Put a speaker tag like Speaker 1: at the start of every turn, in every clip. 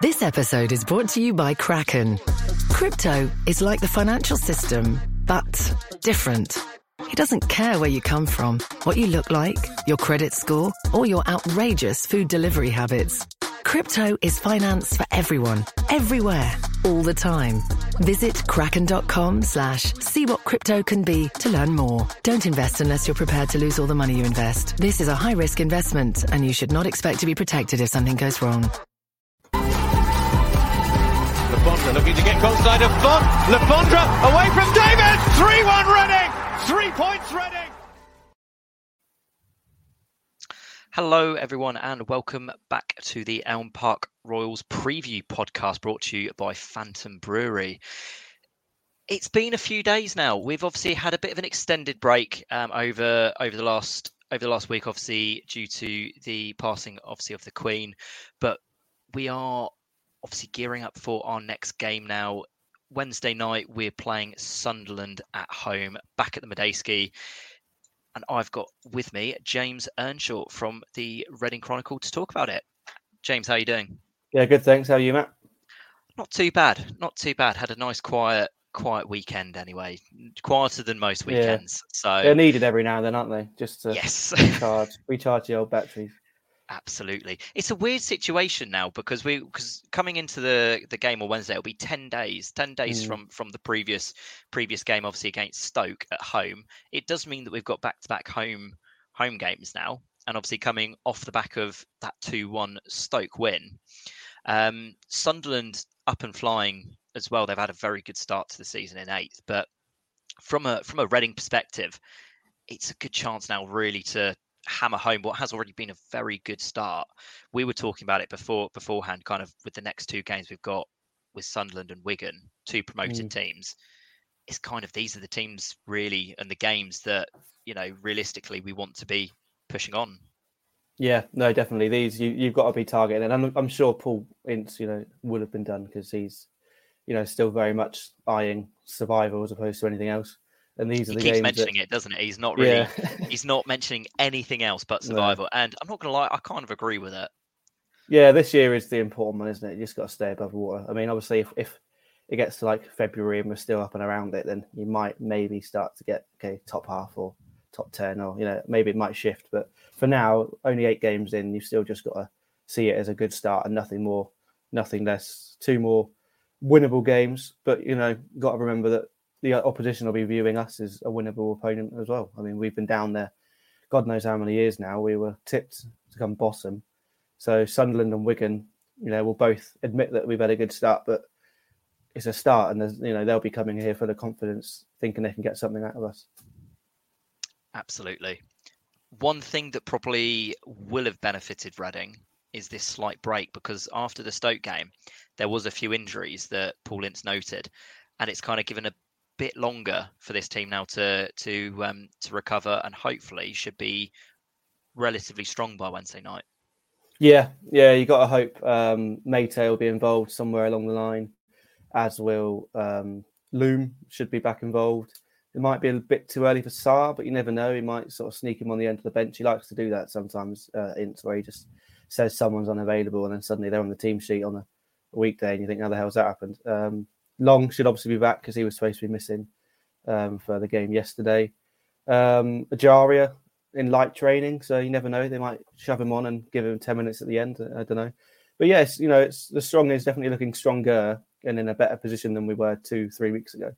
Speaker 1: This episode is brought to you by Kraken. Crypto is like the financial system, but different. It doesn't care where you come from, what you look like, your credit score, or your outrageous food delivery habits. Crypto is finance for everyone, everywhere, all the time. Visit kraken.com/see what crypto can be to learn more. Don't invest unless you're prepared to lose all the money you invest. This is a high-risk investment, and you should not expect to be protected if something goes wrong.
Speaker 2: Le Fondre looking to get goal side of Font. Le Fondre away from David. 3-1 Reading. 3 points Reading.
Speaker 3: Hello, everyone, and welcome back to the Elm Park Royals preview podcast brought to you by Phantom Brewery. It's been a few days now. We've obviously had a bit of an extended break over the last week, obviously due to the passing, obviously, of the Queen. But we are obviously gearing up for our next game now. Wednesday night, we're playing Sunderland at home, back at the Madejski. And I've got with me James Earnshaw from the Reading Chronicle to talk about it. James, how are you doing?
Speaker 4: Yeah, good, thanks. How are you, Matt?
Speaker 3: Not too bad. Not too bad. Had a nice quiet weekend anyway. Quieter than most weekends. Yeah. So
Speaker 4: they're needed every now and then, aren't they? Just to recharge the old batteries.
Speaker 3: Absolutely. It's a weird situation now because coming into the game on Wednesday, it'll be 10 days from the previous game, obviously against Stoke at home. It does mean that we've got back-to-back home games now, and obviously coming off the back of that 2-1 Stoke win. Sunderland up and flying as well. They've had a very good start to the season in 8th, but from a Reading perspective, it's a good chance now really to hammer home what has already been a very good start. We were talking about it beforehand, kind of with the next 2 games we've got with Sunderland and Wigan, 2 promoted teams. It's kind of, these are the teams really and the games that, realistically we want to be pushing on.
Speaker 4: Yeah, no, definitely. These you've got to be targeting, and I'm sure Paul Ince, would have been done because he's, still very much eyeing survival as opposed to anything else. And these are the games. He keeps
Speaker 3: mentioning it, doesn't he? He's not really. Yeah. He's not mentioning anything else but survival. No. And I'm not going to lie, I kind of agree with it.
Speaker 4: Yeah, this year is the important one, isn't it? You just got to stay above water. I mean, obviously, if it gets to like February and we're still up and around it, then you might maybe start to get top half or top 10, or maybe it might shift. But for now, only 8 games in, you've still just got to see it as a good start and nothing more, nothing less. 2 more winnable games, but got to remember that the opposition will be viewing us as a winnable opponent as well. I mean, we've been down there God knows how many years now. We were tipped to come bottom. So Sunderland and Wigan, will both admit that we've had a good start, but it's a start, and they'll be coming here for the confidence, thinking they can get something out of us.
Speaker 3: Absolutely. One thing that probably will have benefited Reading is this slight break, because after the Stoke game, there was a few injuries that Paul Ince noted, and it's kind of given a bit longer for this team now to recover, and hopefully should be relatively strong by Wednesday night.
Speaker 4: Yeah, you got to hope Mayte will be involved somewhere along the line, as will Loom should be back involved. It might be a bit too early for Sarr, but you never know. He might sort of sneak him on the end of the bench. He likes to do that sometimes, Ince, where he just says someone's unavailable and then suddenly they're on the team sheet on a weekday and you think, how the hell's that happened? Long should obviously be back because he was supposed to be missing for the game yesterday. Ajaria in light training, so you never know. They might shove him on and give him 10 minutes at the end. I don't know. But yes, it's the strong is definitely looking stronger and in a better position than we were 2-3 weeks ago.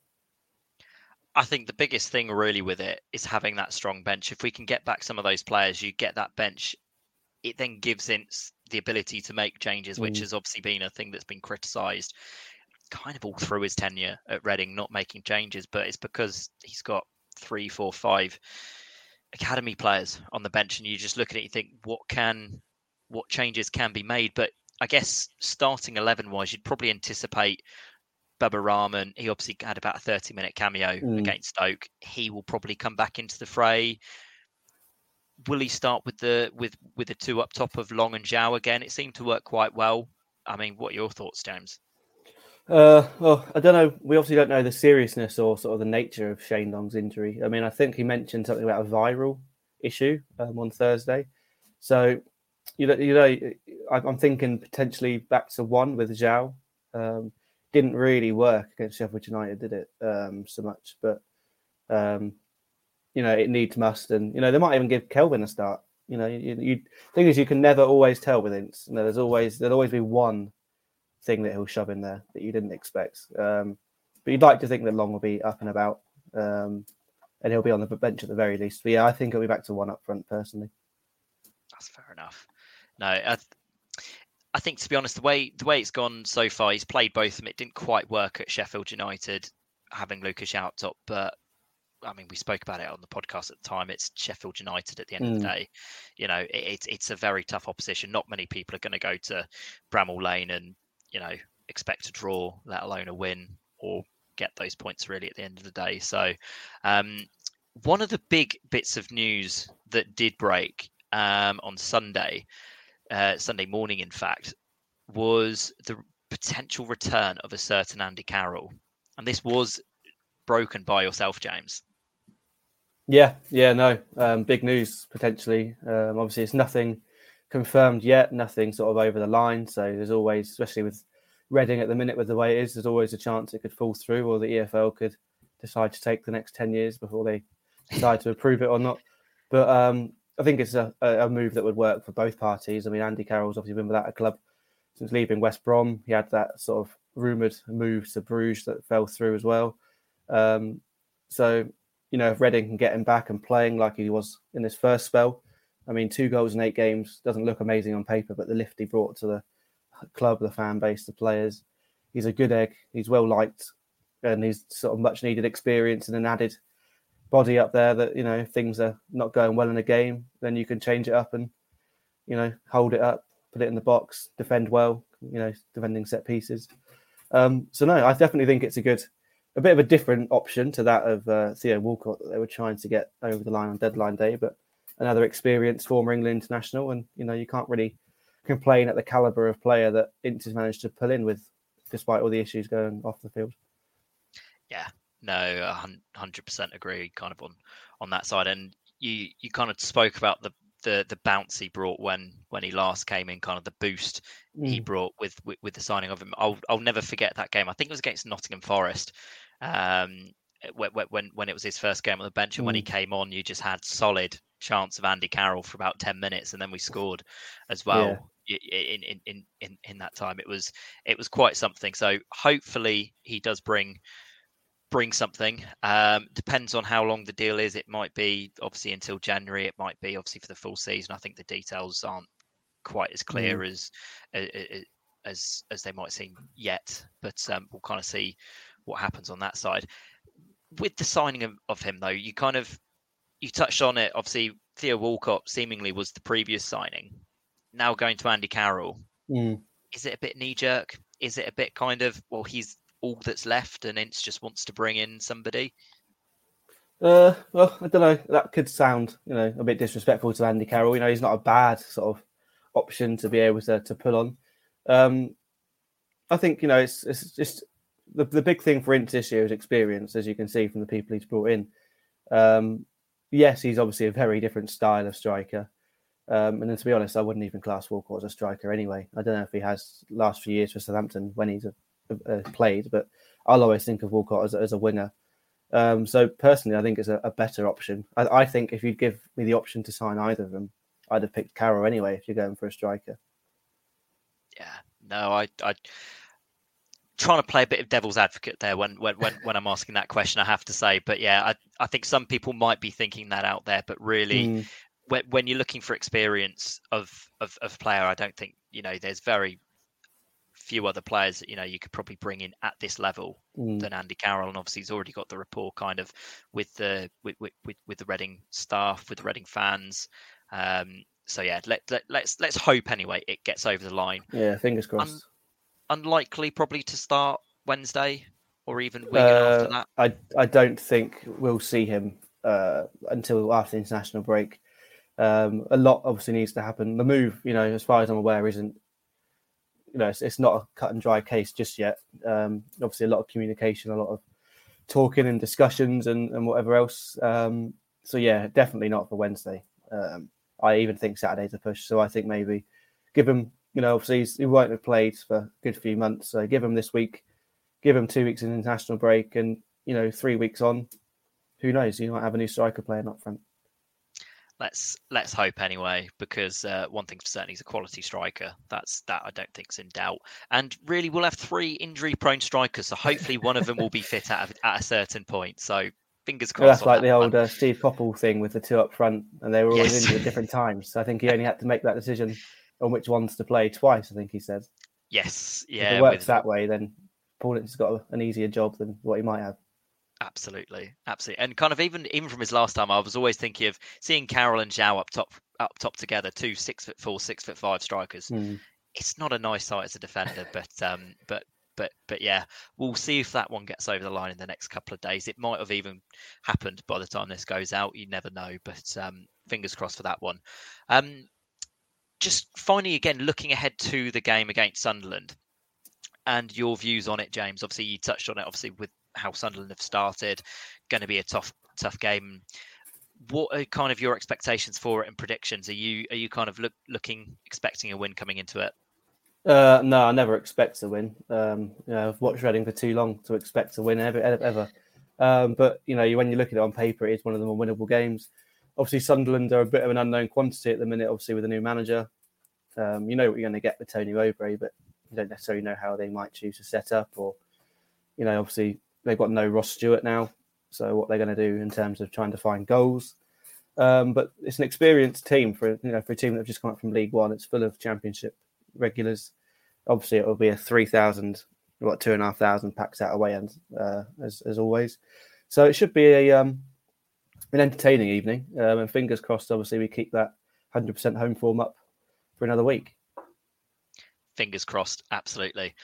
Speaker 3: I think the biggest thing really with it is having that strong bench. If we can get back some of those players, you get that bench, it then gives Ince the ability to make changes, which has obviously been a thing that's been criticised kind of all through his tenure at Reading, not making changes, but it's because he's got 3, 4, 5 academy players on the bench, and you just look at it, you think what changes can be made. But I guess starting 11 wise, you'd probably anticipate Bubba Rahman. He obviously had about a 30-minute cameo against Stoke. He will probably come back into the fray. Will he start with the 2 up top of Long and Zhao again? It seemed to work quite well. I mean, what are your thoughts, James?
Speaker 4: Well, I don't know. We obviously don't know the seriousness or sort of the nature of Shane Long's injury. I mean, I think he mentioned something about a viral issue on Thursday. So I'm thinking potentially back to one with Zhao. Didn't really work against Sheffield United, did it? So much, but it needs must, and they might even give Kelvin a start. Thing is, you can never always tell with Ince. There'll always be one thing that he'll shove in there that you didn't expect. But you'd like to think that Long will be up and about, and he'll be on the bench at the very least. But yeah, I think he'll be back to one up front personally.
Speaker 3: That's fair enough. No, I think, to be honest, the way it's gone so far, he's played both of them. It didn't quite work at Sheffield United having Lucas out top, but I mean, we spoke about it on the podcast at the time. It's Sheffield United at the end of the day. It's a very tough opposition. Not many people are going to go to Bramall Lane and expect a draw, let alone a win or get those points really at the end of the day. So one of the big bits of news that did break on Sunday morning, in fact, was the potential return of a certain Andy Carroll. And this was broken by yourself, James.
Speaker 4: Yeah, no, big news potentially. Obviously, it's nothing confirmed yet, nothing sort of over the line. So there's always, especially with Reading at the minute with the way it is, there's always a chance it could fall through, or the EFL could decide to take the next 10 years before they decide to approve it or not. But I think it's a move that would work for both parties. I mean, Andy Carroll's obviously been without a club since leaving West Brom. He had that sort of rumoured move to Bruges that fell through as well. So, if Reading can get him back and playing like he was in his first spell, I mean, 2 goals in 8 games doesn't look amazing on paper, but the lift he brought to the club, the fan base, the players, he's a good egg. He's well liked, and he's sort of much needed experience and an added body up there that, if things are not going well in a game, then you can change it up and, hold it up, put it in the box, defend well, defending set pieces. So no, I definitely think it's a bit of a different option to that of Theo Walcott that they were trying to get over the line on deadline day, but another experienced former England international. And, you can't really complain at the calibre of player that Ince has managed to pull in with, despite all the issues going off the field.
Speaker 3: Yeah, no, 100% agree kind of on that side. And you kind of spoke about the bounce he brought when he last came in, kind of the boost he brought with the signing of him. I'll never forget that game. I think it was against Nottingham Forest, when it was his first game on the bench, and when he came on, you just had solid chance of Andy Carroll for about 10 minutes, and then we scored as well. In that time. It was quite something. So hopefully he does bring something. Depends on how long the deal is. It might be obviously until January. It might be obviously for the full season. I think the details aren't quite as clear as they might seem yet, but we'll kind of see what happens on that side. With the signing of him, though, you touched on it. Obviously, Theo Walcott seemingly was the previous signing. Now going to Andy Carroll, is it a bit knee-jerk? Is it a bit kind of, well, he's all that's left and Ince just wants to bring in somebody?
Speaker 4: Well, I don't know. That could sound, a bit disrespectful to Andy Carroll. He's not a bad sort of option to be able to pull on. I think, it's just the big thing for Ince this year is experience, as you can see from the people he's brought in. Yes, he's obviously a very different style of striker. And then, to be honest, I wouldn't even class Walcott as a striker anyway. I don't know if he has last few years for Southampton when he's played, but I'll always think of Walcott as a winger. So personally, I think it's a better option. I think if you'd give me the option to sign either of them, I'd have picked Carroll anyway if you're going for a striker.
Speaker 3: Yeah, no, I trying to play a bit of devil's advocate there when I'm asking that question, I have to say. But yeah, I think some people might be thinking that out there, but really, when you're looking for experience of player, I don't think there's very few other players that you could probably bring in at this level than Andy Carroll, and obviously he's already got the rapport kind of with the Reading staff, with the Reading fans. So yeah, let's hope anyway it gets over the line.
Speaker 4: Yeah, fingers crossed.
Speaker 3: Unlikely probably to start Wednesday or even Wigan after that.
Speaker 4: I don't think we'll see him until after the international break. A lot obviously needs to happen. The move, as far as I'm aware, isn't. It's not a cut and dry case just yet. Obviously, a lot of communication, a lot of talking and discussions and whatever else. So yeah, definitely not for Wednesday. I even think Saturday's a push. So I think maybe give him, obviously he won't have played for a good few months. So give him this week, give him 2 weeks in international break, and 3 weeks on, who knows? You might have a new striker playing up front.
Speaker 3: Let's hope anyway, because one thing for certain, he's a quality striker. That I don't think's in doubt. And really, we'll have 3 injury-prone strikers, so hopefully one of them will be fit at a certain point. So fingers crossed.
Speaker 4: That's like the old Steve Coppell thing with the 2 up front, and they were always injured at different times. So I think he only had to make that decision on which ones to play twice. I think he said.
Speaker 3: Yes, yeah.
Speaker 4: If it works that way, then Paulin's got an easier job than what he might have.
Speaker 3: Absolutely. And kind of even from his last time, I was always thinking of seeing Carroll and Zhao up top together, 2 6'4", 6'5" strikers. It's not a nice sight as a defender, but yeah, we'll see if that one gets over the line in the next couple of days. It might have even happened by the time this goes out. You never know, but fingers crossed for that one. Just finally, again, looking ahead to the game against Sunderland and your views on it, James. Obviously, you touched on it, obviously, with how Sunderland have started. Going to be a tough game. What are kind of your expectations for it and predictions? Are you kind of expecting a win coming into it?
Speaker 4: No, I never expect to win. I've watched Reading for too long to expect to win ever. But when you look at it on paper, it is one of the more winnable games. Obviously, Sunderland are a bit of an unknown quantity at the minute. Obviously, with a new manager, you know what you're going to get with Tony Mowbray, but you don't necessarily know how they might choose to set up. Or obviously they've got no Ross Stewart now, so what they're going to do in terms of trying to find goals. But it's an experienced team for a team that have just come up from League One. It's full of Championship regulars. Obviously, it will be a 2,500 packs out away end as always. So it should be an entertaining evening. And fingers crossed, obviously, we keep that 100% home form up for another week.
Speaker 3: Fingers crossed, absolutely.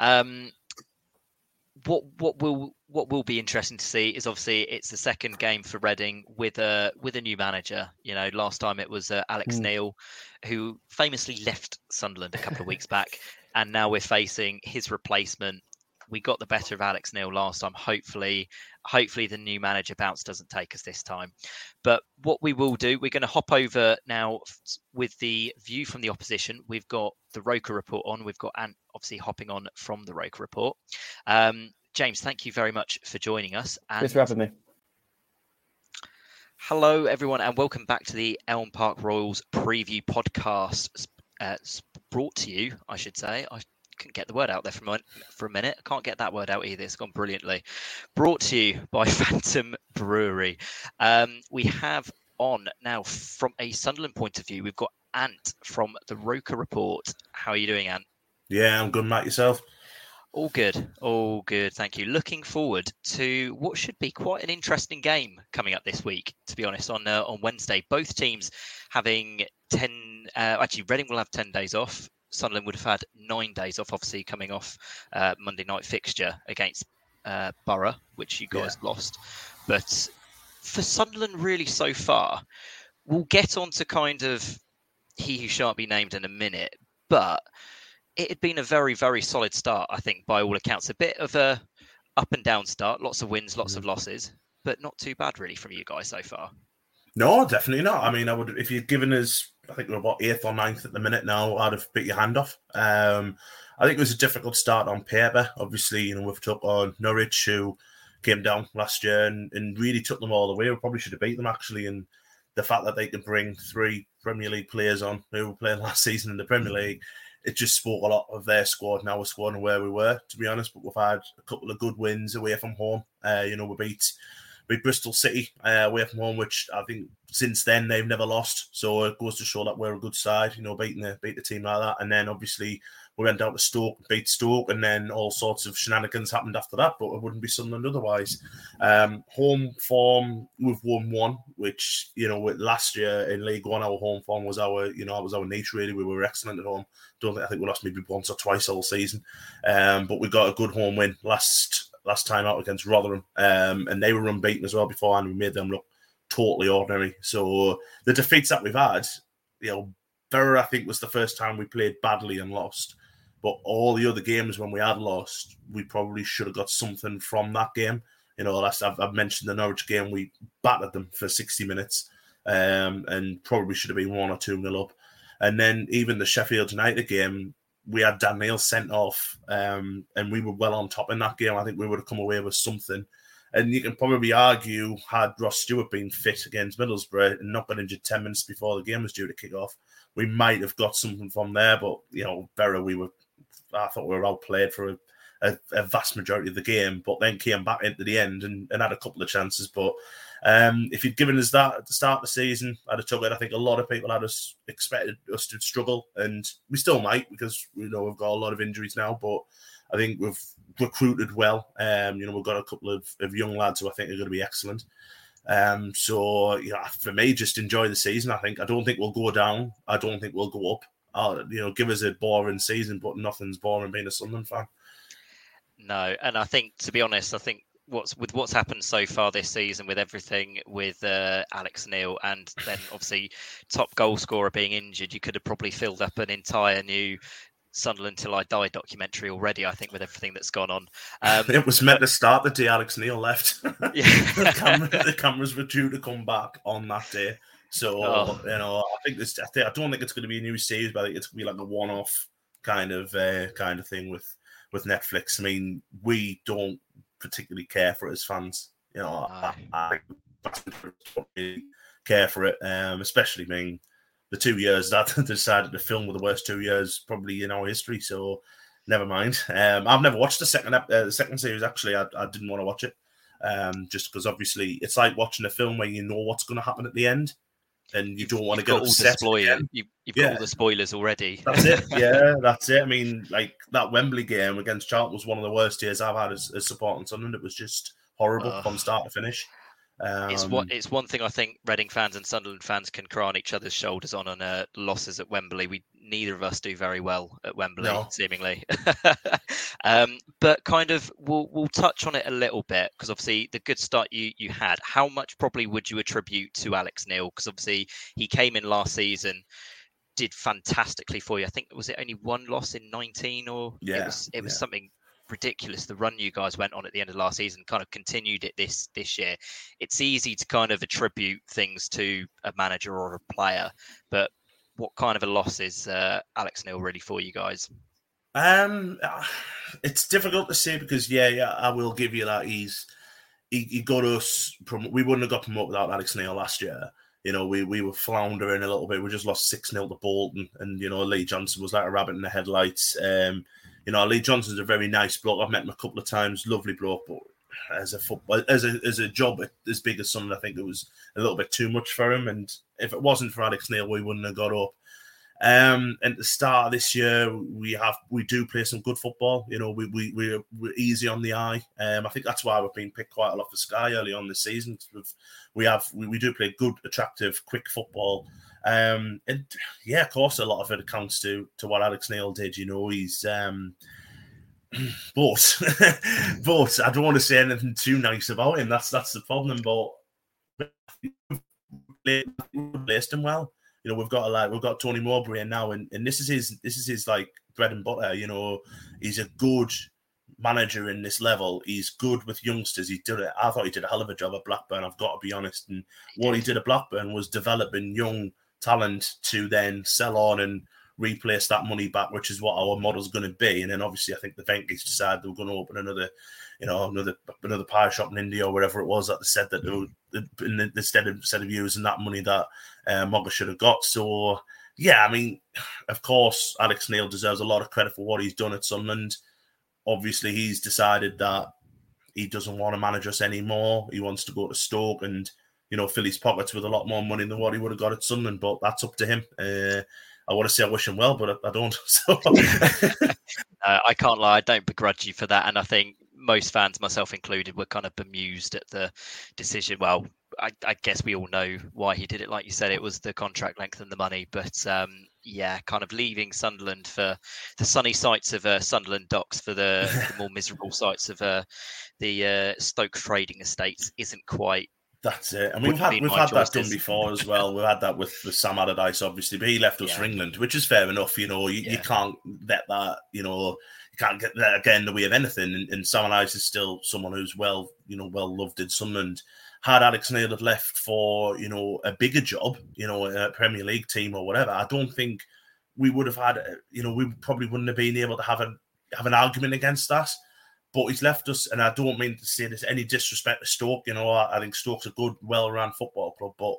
Speaker 3: What will be interesting to see is obviously it's the second game for Reading with a new manager. Last time it was Alex Neil, who famously left Sunderland a couple of weeks back, and now we're facing his replacement. We got the better of Alex Neil last time. Hopefully the new manager bounce doesn't take us this time. But what we will do, we're going to hop over now with the view from the opposition. We've got the Roker Report on. We've got Ant obviously hopping on from the Roker Report. James, thank you very much for joining us.
Speaker 4: Thanks for having me.
Speaker 3: Hello, everyone, and welcome back to the Elm Park Royals preview podcast. Brought to you, I should say. I couldn't get the word out there for a minute. I can't get that word out either. It's gone brilliantly. Brought to you by Phantom Brewery. We have on now from a Sunderland point of view, we've got Ant from the Roker Report. How are you doing, Ant?
Speaker 5: Yeah, I'm good, Matt. Yourself?
Speaker 3: All good. Thank you. Looking forward to what should be quite an interesting game coming up this week, to be honest, on Wednesday. Both teams having 10, actually Reading will have 10 days off. Sunderland would have had 9 days off, obviously coming off Monday night fixture against Borough, which you guys lost. But for Sunderland really so far, we'll get on to kind of he who shan't be named in a minute, but it had been a very, very solid start, I think, by all accounts. A bit of a up and down start, lots of wins, lots of losses, but not too bad really from you guys so far.
Speaker 5: No, definitely not. I mean, I would if you'd given us, I think we're about 8th or 9th at the minute now, I'd have bit your hand off. I think it was a difficult start on paper. Obviously, we've took on Norwich, who came down last year and really took them all the way. We probably should have beat them, actually, and the fact that they could bring 3 Premier League players on who were playing last season in the Premier League, it just spoke a lot of their squad, now we're squad and where we were, to be honest. But we've had a couple of good wins away from home. We beat Bristol City away from home, which I think since then they've never lost. So it goes to show that we're a good side, beat the team like that. And then obviously we went down to Stoke, beat Stoke, and then all sorts of shenanigans happened after that, but it wouldn't be Sunderland otherwise. Home form, we've won 1, which, last year in League One, our home form was our niche, really. We were excellent at home. I think we lost maybe once or twice all season. But we got a good home win last time out against Rotherham. And they were unbeaten as well beforehand. We made them look totally ordinary. So the defeats that we've had, Borough, I think, was the first time we played badly and lost. But all the other games when we had lost, we probably should have got something from that game. I've mentioned the Norwich game. We battered them for 60 minutes. and probably should have been 1 or 2-0 up. And then even the Sheffield United game, we had Dan Neil sent off, and we were well on top in that game. I think we would have come away with something. And you can probably argue, had Ross Stewart been fit against Middlesbrough and not been injured 10 minutes before the game was due to kick off, we might have got something from there. But, Berra, I thought we were outplayed for a vast majority of the game, but then came back into the end and had a couple of chances. But if you'd given us that at the start of the season, I'd have took it. I think a lot of people had expected us to struggle, and we still might, because we've got a lot of injuries now, but I think we've recruited well. We've got a couple of young lads who I think are going to be excellent. So for me, just enjoy the season. I don't think we'll go down. I don't think we'll go up. Give us a boring season, but nothing's boring being a Sunderland fan.
Speaker 3: No, and I think, to be honest, what's happened so far this season, with everything with Alex Neil, and then obviously top goal scorer being injured, you could have probably filled up an entire new Sunderland Till I Die documentary already, I think, with everything that's gone on.
Speaker 5: It was meant to start the day Alex Neil left.
Speaker 3: Yeah.
Speaker 5: The cameras were due to come back on that day. So, I don't think it's going to be a new series, but I think it's going to be like a one-off kind of thing with Netflix. I mean, we don't particularly care for it as fans. I don't really care for it, especially being the 2 years that they decided to film were the worst 2 years probably in our history. So never mind. I've never watched the second series. Actually, I didn't want to watch it, just because obviously it's like watching a film where you know what's going to happen at the end, and you don't want to get upset.
Speaker 3: You've got all the spoilers already.
Speaker 5: That's it. Yeah, that's it. I mean, like that Wembley game against Charlton was one of the worst years I've had as supporting Sunderland. It was just horrible from start to finish.
Speaker 3: It's one thing I think Reading fans and Sunderland fans can cry on each other's shoulders on losses at Wembley. Neither of us do very well at Wembley, seemingly. But kind of we'll touch on it a little bit, because obviously the good start you had. How much probably would you attribute to Alex Neil? Because obviously he came in last season, did fantastically for you. I think, was it only one loss in 19, or it was something ridiculous. The run you guys went on at the end of last season kind of continued it this year. It's easy to kind of attribute things to a manager or a player, but what kind of a loss is Alex Neil really for you guys?
Speaker 5: It's difficult to say, because I will give you that he got us. We wouldn't have got promoted without Alex Neil last year. We were floundering a little bit. We just lost 6-0 to Bolton, and Lee Johnson was like a rabbit in the headlights. Lee Johnson's a very nice bloke. I've met him a couple of times, lovely bloke, but as a job as big as Sunderland, I think it was a little bit too much for him. And if it wasn't for Alex Neil, we wouldn't have got up. And at the start of this year, we do play some good football. We're easy on the eye. I think that's why we've been picked quite a lot for Sky early on this season. We do play good, attractive, quick football. And of course, a lot of it accounts to what Alex Neil did. He's but I don't want to say anything too nice about him. That's the problem. But we've placed him well. We've got Tony Mowbray now, and this is his like bread and butter. He's a good manager in this level. He's good with youngsters. I thought he did a hell of a job at Blackburn, I've got to be honest. And what he did at Blackburn was developing young talent to then sell on and replace that money back, which is what our model's going to be. And then obviously I think the Venkies decided they were going to open another pie shop in India or wherever it was, that they said that they were, instead of using that money that Mogga should have got. So I mean, of course Alex Neil deserves a lot of credit for what he's done at Sunderland. Obviously he's decided that he doesn't want to manage us anymore. He wants to go to Stoke and fill his pockets with a lot more money than what he would have got at Sunderland, but that's up to him. I want to say I wish him well, but I don't. So.
Speaker 3: I can't lie. I don't begrudge you for that. And I think most fans, myself included, were kind of bemused at the decision. Well, I guess we all know why he did it. Like you said, it was the contract length and the money. But kind of leaving Sunderland for the sunny sights of Sunderland Docks for the more miserable sights of the Stoke trading estates isn't quite.
Speaker 5: That's it. And we've had that done before as well. We've had that with Sam Allardyce, obviously, but he left us for England, which is fair enough. You can't let that, you can't get that again in the way of anything. And Sam Allardyce is still someone who's well loved in Sunderland. had Alex Neil had left for, a bigger job, a Premier League team or whatever, I don't think we would have had, we probably wouldn't have been able to have an argument against that. But he's left us, and I don't mean to say this any disrespect to Stoke. I think Stoke's a good, well-run football club, but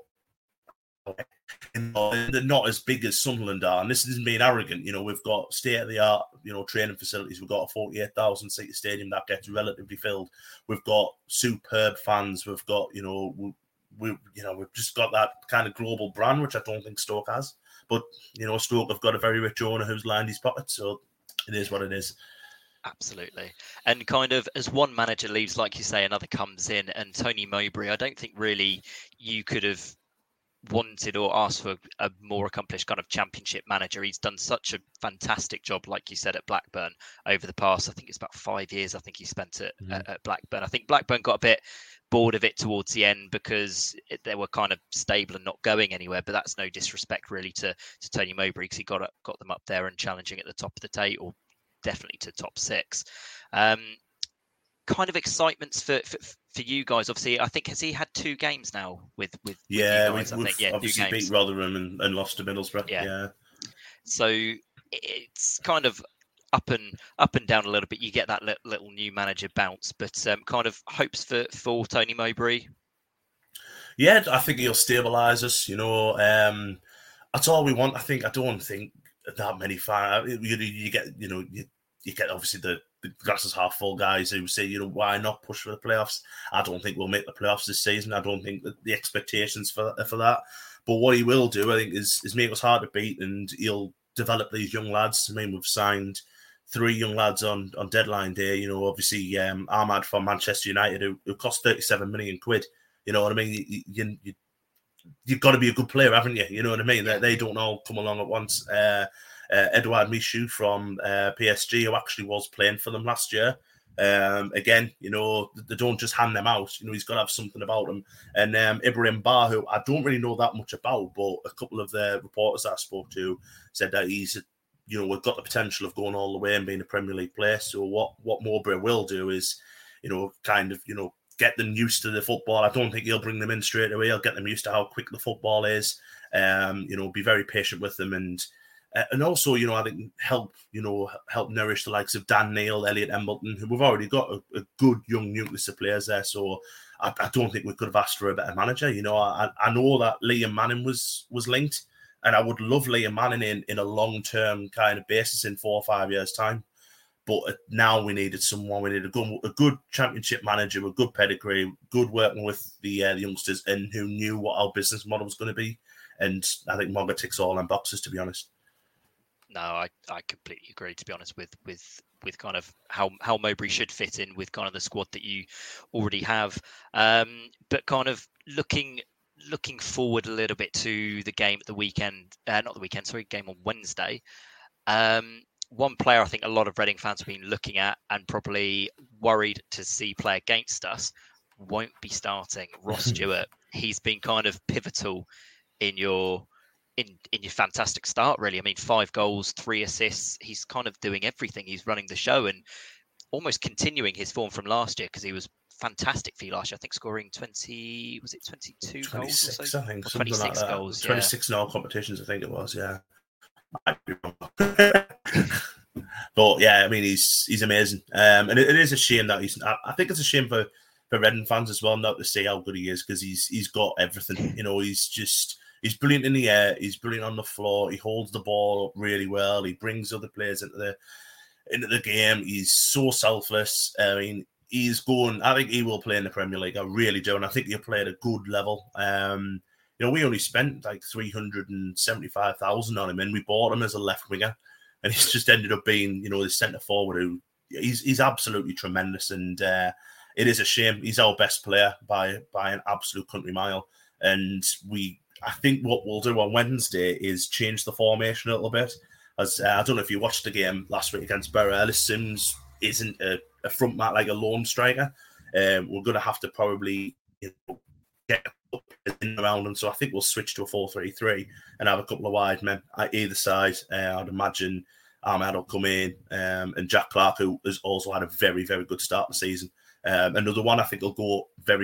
Speaker 5: they're not as big as Sunderland are. And this isn't being arrogant. We've got state-of-the-art, training facilities. We've got a 48,000-seat stadium that gets relatively filled. We've got superb fans. We've got, we've just got that kind of global brand, which I don't think Stoke has. But, Stoke have got a very rich owner who's lined his pockets, so it is what it is.
Speaker 3: Absolutely. And kind of as one manager leaves, like you say, another comes in. And Tony Mowbray, I don't think really you could have wanted or asked for a more accomplished kind of championship manager. He's done such a fantastic job, like you said, at Blackburn over the past, I think it's about 5 years, I think he spent at Blackburn. I think Blackburn got a bit bored of it towards the end because they were kind of stable and not going anywhere, but that's no disrespect really to Tony Mowbray, because he got them up there and challenging at the top of the table, or definitely to top six. Kind of excitements for you guys. Obviously, I think, has he had 2 games now with you guys?
Speaker 5: We've obviously beat Rotherham and lost to Middlesbrough. Yeah. So
Speaker 3: it's kind of up and down a little bit. You get that little new manager bounce, but kind of hopes for Tony Mowbray.
Speaker 5: Yeah, I think he'll stabilise us. That's all we want. I don't think that many fans. You get obviously the glass is half full guys who say, why not push for the playoffs? I don't think we'll make the playoffs this season. I don't think that the expectations for that. But what he will do, I think, is make us hard to beat, and he'll develop these young lads. I mean, we've signed 3 young lads on deadline day. Obviously, Ahmad from Manchester United, who cost 37 million quid. You know what I mean? You've got to be a good player, haven't you? You know what I mean? They don't all come along at once. Edouard Michou from PSG, who actually was playing for them last year. Again, they don't just hand them out. He's got to have something about him. And Ibrahim Ba, who I don't really know that much about, but a couple of the reporters that I spoke to said that he's, we've got the potential of going all the way and being a Premier League player. So what Mowbray will do is, get them used to the football. I don't think he'll bring them in straight away. He'll get them used to how quick the football is. Be very patient with them, and also, I think help nourish the likes of Dan Neil, Elliot Embleton, who we've already got a good young nucleus of players there. So I don't think we could have asked for a better manager. I know that Liam Manning was linked, and I would love Liam Manning in a long-term kind of basis in 4 or 5 years' time. But now we needed someone. We needed a good championship manager with good pedigree, good working with the youngsters, and who knew what our business model was going to be. And I think Mowbray ticks all them boxes, to be honest.
Speaker 3: No, I completely agree, to be honest, with kind of how Mowbray should fit in with kind of the squad that you already have. But kind of looking forward a little bit to the game at the weekend, game on Wednesday. One player I think a lot of Reading fans have been looking at and probably worried to see play against us won't be starting. Ross Stewart. He's been kind of pivotal in your fantastic start, really. I mean, 5 goals, 3 assists. He's kind of doing everything. He's running the show and almost continuing his form from last year, because he was fantastic for you last year. I think scoring 22 goals or so?
Speaker 5: I think,
Speaker 3: 26
Speaker 5: like that.
Speaker 3: goals.
Speaker 5: 26 in all competitions, I think it was, yeah. But yeah, I mean, he's amazing. And it is a shame that I think it's a shame for Reading fans as well not to see how good he is, because he's got everything. He's brilliant in the air. He's brilliant on the floor. He holds the ball up really well. He brings other players into the game. He's so selfless. I mean, I think he will play in the Premier League. I really do. And I think he'll play at a good level. We only spent like 375,000 on him, and we bought him as a left winger. And he's just ended up being, the centre forward who he's absolutely tremendous. And it is a shame. He's our best player by an absolute country mile. And I think what we'll do on Wednesday is change the formation a little bit. As I don't know if you watched the game last week against Borough. Ellis Sims isn't a front mat like a lone striker. We're going to have to probably get up in around him. So I think we'll switch to a 4-3-3 and have a couple of wide men at either side. I'd imagine Ahmad will come in, and Jack Clark, who has also had a very, very good start of the season. Another one I think will go very far.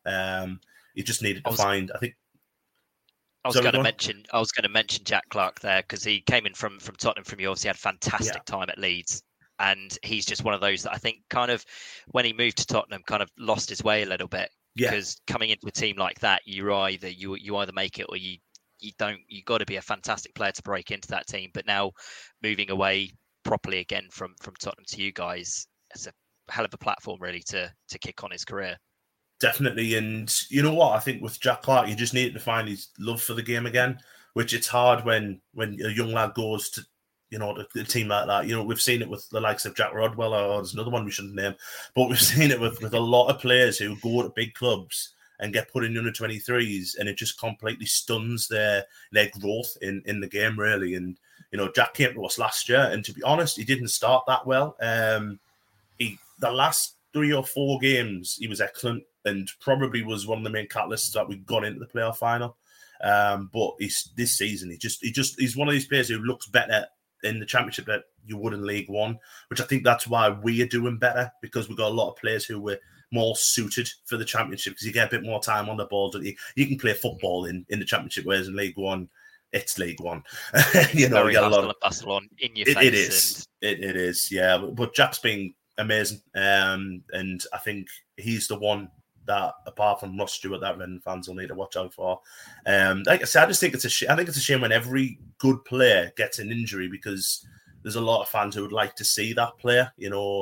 Speaker 5: He just needed to find. I think.
Speaker 3: I was going to mention Jack Clarke there because he came in from Tottenham from you. Obviously, had fantastic time at Leeds, and he's just one of those that I think kind of when he moved to Tottenham, kind of lost his way a little bit. Because coming into a team like that, you either make it or you don't. You got to be a fantastic player to break into that team. But now moving away properly again from Tottenham to you guys, it's a hell of a platform really to kick on his career.
Speaker 5: Definitely, and you know what? I think with Jack Clarke, you just needed to find his love for the game again, which it's hard when a young lad goes to, to a team like that. We've seen it with the likes of Jack Rodwell, or there's another one we shouldn't name, but we've seen it with a lot of players who go to big clubs and get put in under 23s, and it just completely stuns their growth in the game, really. And Jack came to us last year, and to be honest, he didn't start that well. The last 3 or 4 games, he was excellent, and probably was one of the main catalysts that we got into the playoff final. But this season, he's one of these players who looks better in the Championship that you would in League One, which I think that's why we are doing better, because we've got a lot of players who were more suited for the Championship, because you get a bit more time on the ball. You can play football in the Championship, whereas in League One, it's League One.
Speaker 3: You get a lot of bustle on in your face.
Speaker 5: It is, yeah. But Jack's been amazing, and I think he's the one that, apart from Ross Stewart, that Reading fans will need to watch out for. Like I said, I just think it's a shame when every good player gets an injury, because there's a lot of fans who would like to see that player.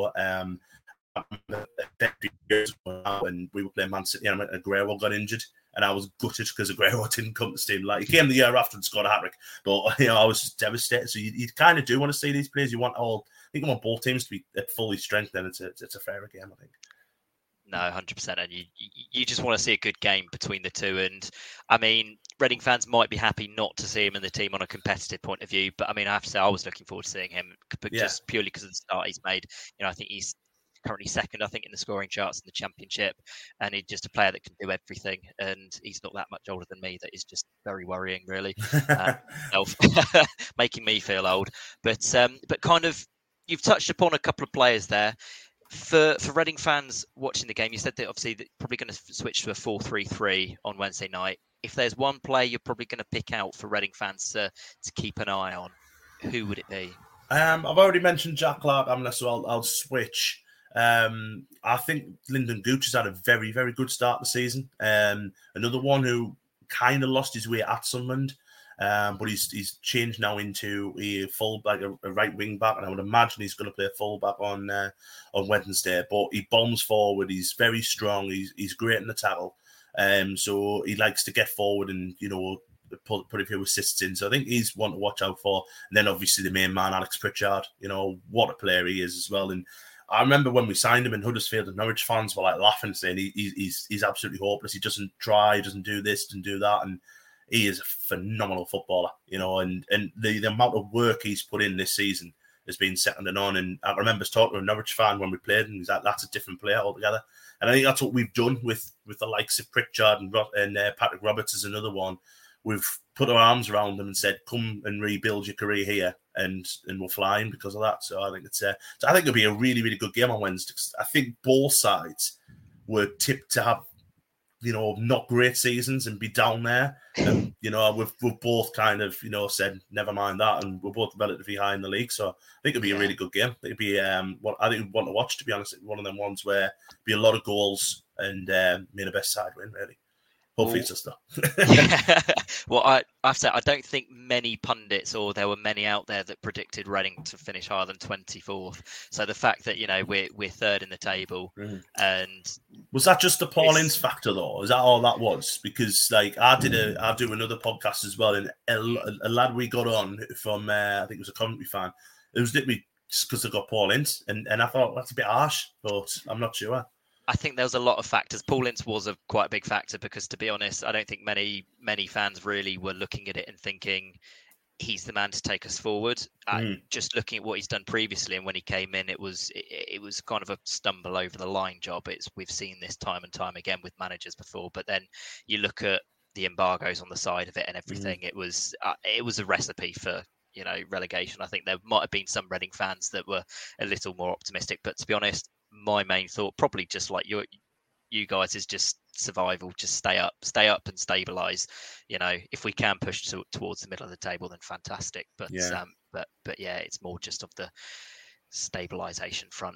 Speaker 5: When we were playing Man City, and Aguero got injured, and I was gutted because Aguero didn't come to team. Like, he came the year after and scored a hat-trick, but I was just devastated. So you kind of do want to see these players. I think you want both teams to be at fully strengthened. It's a fairer game, I think.
Speaker 3: No, 100%. And you just want to see a good game between the two. And I mean, Reading fans might be happy not to see him in the team on a competitive point of view. But I mean, I have to say, I was looking forward to seeing him just purely because of the start he's made. I think he's currently second, I think, in the scoring charts in the Championship. And he's just a player that can do everything. And he's not that much older than me. That is just very worrying, really. Making me feel old. But kind of, you've touched upon a couple of players there. For Reading fans watching the game, you said that obviously they're probably going to switch to a 4-3-3 on Wednesday night. If there's one player you're probably going to pick out for Reading fans to keep an eye on, who would it be?
Speaker 5: I've already mentioned Jack Clarke, so I'll switch. I think Lyndon Gooch has had a very, very good start to the season. Another one who kind of lost his way at Sunderland. But he's changed now into a fullback, a right wing back, and I would imagine he's going to play a fullback on Wednesday. But he bombs forward. He's very strong. He's great in the tackle. So he likes to get forward and put a few assists in. So I think he's one to watch out for. And then obviously the main man, Alex Pritchard. What a player he is as well. And I remember when we signed him in Huddersfield, and Norwich fans were like laughing, saying he's absolutely hopeless. He doesn't try, he doesn't do this, doesn't do that, and he is a phenomenal footballer, and the amount of work he's put in this season has been second to none. And I remember talking to a Norwich fan when we played, and he's like, that's a different player altogether. And I think that's what we've done with the likes of Pritchard and Patrick Roberts is another one. We've put our arms around them and said, come and rebuild your career here, and we're flying because of that. So I think I think it'll be a really, really good game on Wednesday. I think both sides were tipped to have not great seasons and be down there. And, we've both kind of, said, never mind that. And we're both relatively high in the league. So I think it'll be a really good game. It'll be what I think we want to watch, to be honest. One of them ones where there'll be a lot of goals and may the best side win, really. Hopefully it's just that.
Speaker 3: Well, I have to say, I don't think many pundits, or there were many out there, that predicted Reading to finish higher than 24th. So the fact that we're third in the table, and
Speaker 5: was that just the Paul Ince factor though? Is that all that was? Because I do another podcast as well, and a lad we got on from I think it was a Coventry fan. It was literally just because they got Paul Ince, and I thought that's a bit harsh, but I'm not sure.
Speaker 3: I think there was a lot of factors. Paul Ince was quite a big factor because, to be honest, I don't think many fans really were looking at it and thinking he's the man to take us forward. Just looking at what he's done previously, and when he came in, it was kind of a stumble over the line job. We've seen this time and time again with managers before. But then you look at the embargoes on the side of it and everything. It was a recipe for relegation. I think there might have been some Reading fans that were a little more optimistic, but to be honest, my main thought, probably just like you guys is just survival. Just stay up and stabilize. If we can push towards the middle of the table, then fantastic. But yeah, it's more just of the stabilization front.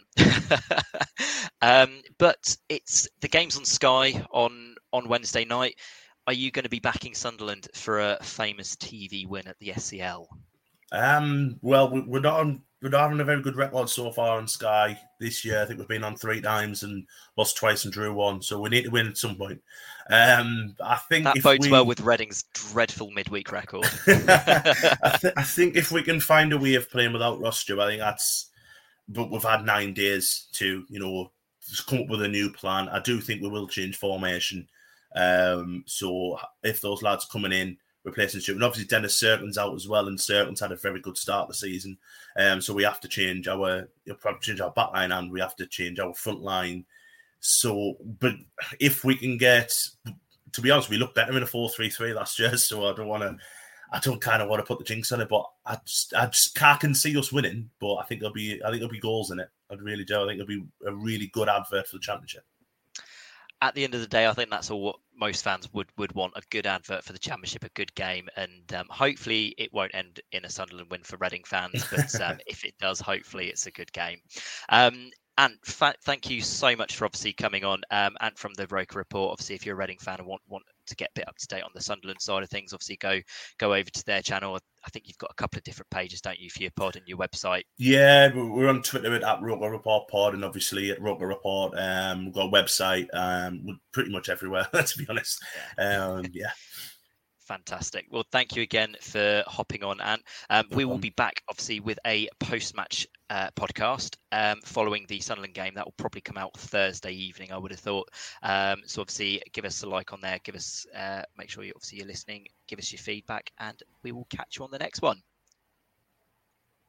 Speaker 3: But it's the game's on Sky on Wednesday night. Are you going to be backing Sunderland for a famous TV win at the SCL?
Speaker 5: Well, we're not having a very good record so far on Sky this year. I think we've been on 3 times and lost twice and drew 1. So we need to win at some point. I think
Speaker 3: that bodes well with Reading's dreadful midweek record.
Speaker 5: I think if we can find a way of playing without Rostro, I think that's. But we've had 9 days to, come up with a new plan. I do think we will change formation. So if those lads coming in, replacing Stuart, and obviously Dennis Cirklin's out as well, and Cirklin's had a very good start of the season. So we have to change our back line, and we have to change our front line. So, but if we can get, to be honest, we looked better in a 4-3-3 last year. So I don't kind of want to put the jinx on it, but I just can see us winning. But I think there'll be goals in it. I really do. I think it'll be a really good advert for the Championship.
Speaker 3: At the end of the day, I think that's all what most fans would want, a good advert for the Championship, a good game. And hopefully it won't end in a Sunderland win for Reading fans. But if it does, hopefully it's a good game. And thank you so much for obviously coming on. And from the Roker Report, obviously, if you're a Reading fan and want to get a bit up to date on the Sunderland side of things, obviously go over to their channel. I think you've got a couple of different pages, don't you, for your pod and your website? Yeah,
Speaker 5: we're on Twitter at Roker Report Pod, and obviously at Roker Report. We've got a website. We're pretty much everywhere, to be honest. Yeah.
Speaker 3: Fantastic. Well, thank you again for hopping on, and we will be back obviously with a post-match podcast following the Sunderland game. That will probably come out Thursday evening, I would have thought. So obviously give us a like on there, give us make sure you're listening, give us your feedback, and we will catch you on the next one.